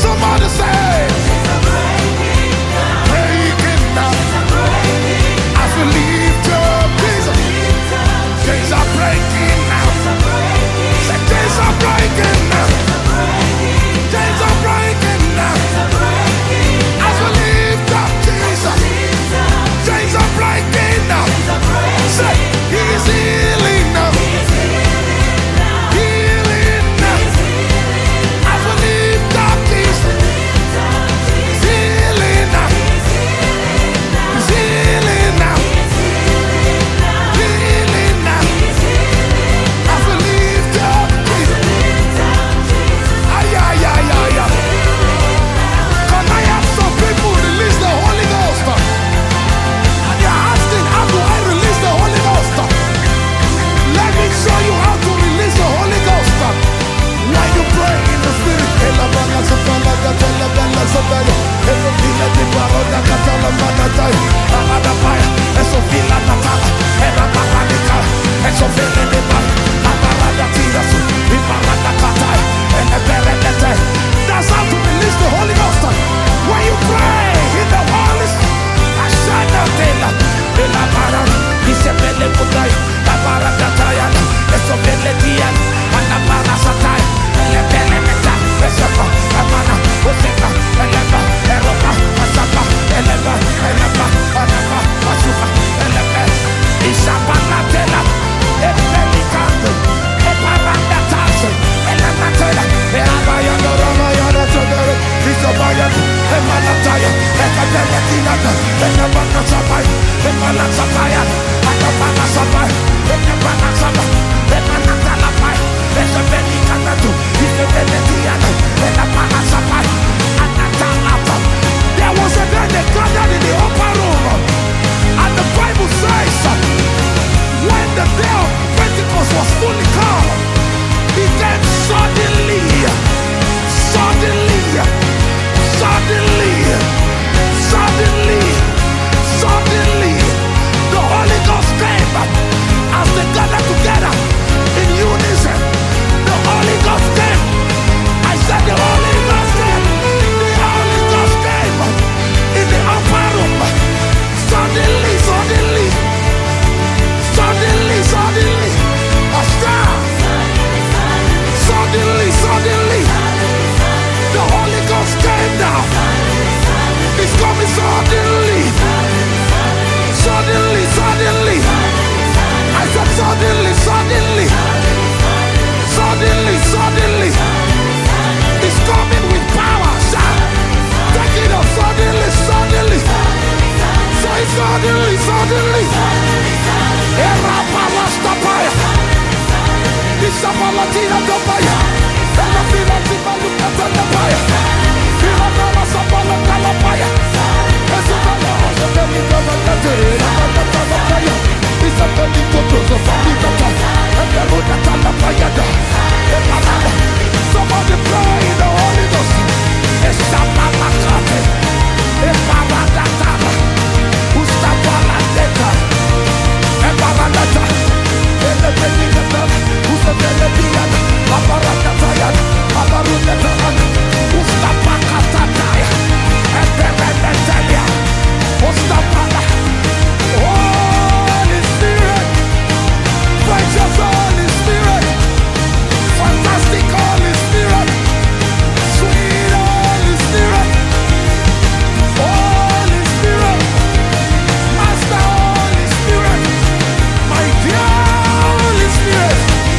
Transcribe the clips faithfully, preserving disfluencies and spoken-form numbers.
Somebody say, breaking down. As we lift up Jesus, chains are breaking now. Say, chains are breaking now. Chains are breaking now. As we lift up Jesus, chains are breaking now. Say, he's healing now. Healing now. As we lift up Jesus, he's healing now. He's healing now. Healing now. As we lift up Jesus. Ay, ay, ay, ay, ay. Can I have some people release the Holy Ghost? And you're asking, how do I release the Holy Ghost? Let me show you how to release the Holy Ghost. When you pray in the Spirit, that's how to release the Holy Ghost. When you pray in the Holy Spirit, I shall not tell you. La para, dice Bele Kudai, la para Kataya, eso Bele Dian, la para Satai, le Bele Meta, Esapa, Amana, Oseka, Eleva, Eropa, Asapa, Eleva, Eleva, Anapa, Asuka, Eleva, Isapa Natela, Epelicando, Eparanda Tasso, Elematela, Erabaya, Ramaya, Togere, Isabaya, Emanataya, Ekateletina, Enabana Sapai, Emana Sapaya, Anabana Sapai, Enabana Sapai, Emanatala Pai, Esabelicando, Isabeletiana, Enabana Sapai, Anatalapa. There was a day they gathered in the upper room, and the Bible says, when the day of Pentecost was fully come, he came suddenly, suddenly, suddenly, suddenly, suddenly, the Holy Ghost came as they gathered together in unison. The Holy Ghost came. I said the Holy Ghost came. The Holy Ghost came in the upper room. Suddenly, suddenly, suddenly, suddenly, a star. Suddenly, suddenly, the Holy Ghost came down. It's coming suddenly. Suddenly, suddenly. I said suddenly, suddenly. Suddenly, suddenly. It's coming with power, sir. Take it up suddenly, suddenly. Say suddenly, suddenly. Erapalastapaya. Isapalatina topaya. Elafila timaluka talapaya. Iranala sapala talapaya. Esupala osapelika valatere. Talapaya. Isapelika tosopalika tala. Eperuka talapaya da. Eparada. Somebody pray in the Holy Ghost. Esapalakate. Eparada tala. Ustapalateka. Eparada tala. Elefelika tala. Usapeletiana. Aparada tala. Aparuda tala. Ustapakatataya. Eperada tala. Ustapala. Holy Spirit. Precious Holy Spirit. Fantastic Holy Spirit. Sweet Holy Spirit. Holy Spirit. Master Holy Spirit. My dear Holy Spirit.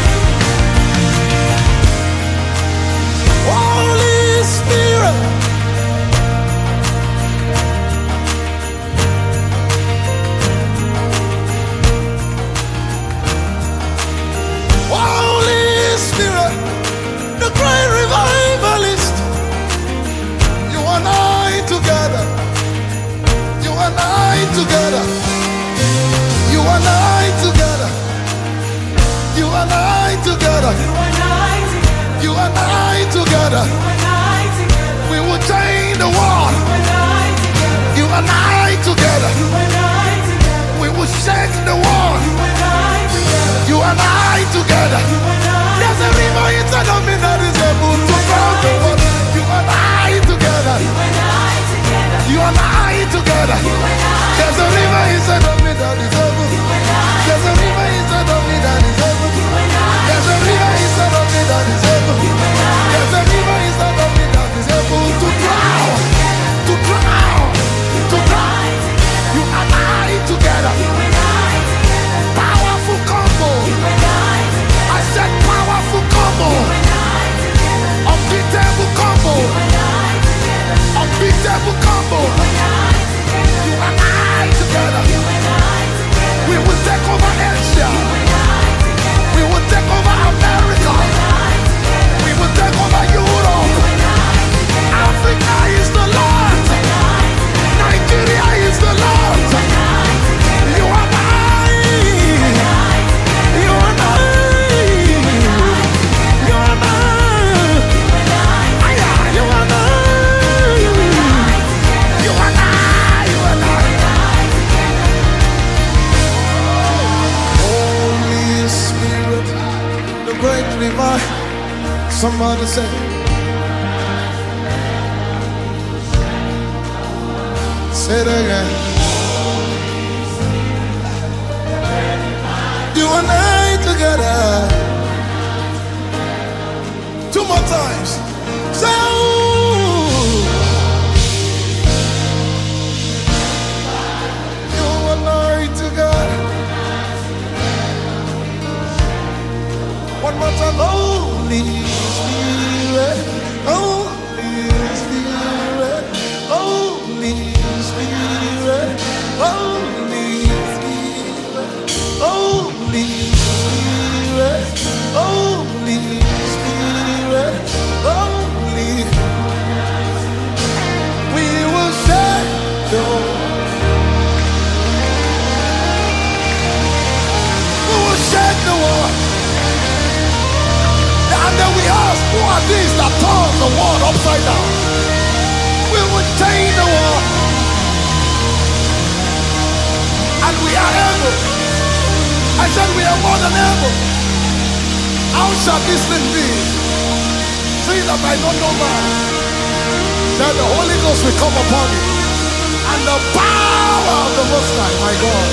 Holy Spirit. Holy Spirit, the great revivalist. You and I together. You and I together. You and I together. You and I together. You and I together. We will change the world. You and I together. We will shake the world. You and I together. There's a river inside of me that is able to drown the world. You and I Somebody say, say it again. You and I together. Two more times. Say, ooh. You and I together. One more time. Holy Spirit, Holy Spirit, Holy Spirit, Holy Spirit, Holy Spirit, Holy Spirit, Holy. We will share your. We will share the world. And then we ask, who are these that turn the world upside down? We will change the world. And we are able. I said we are more than able. How shall this thing be? See that I don't know man. Then the Holy Ghost will come upon you. And the power of the Most High, my God.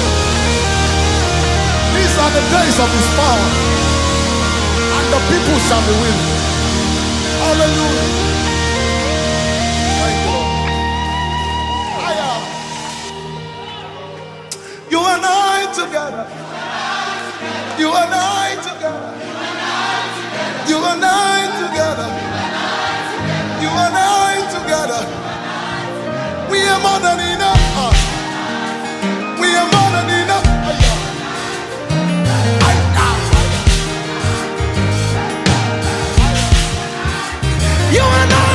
These are the days of His power. The people shall be willing. Hallelujah. Thank you, Lord. You and I together. You and I together. You and I together. You and I together. We are more than enough. We are more than enough. You and I.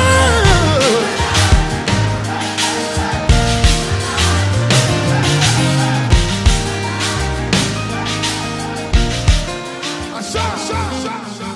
Sha, sha, sha, sha.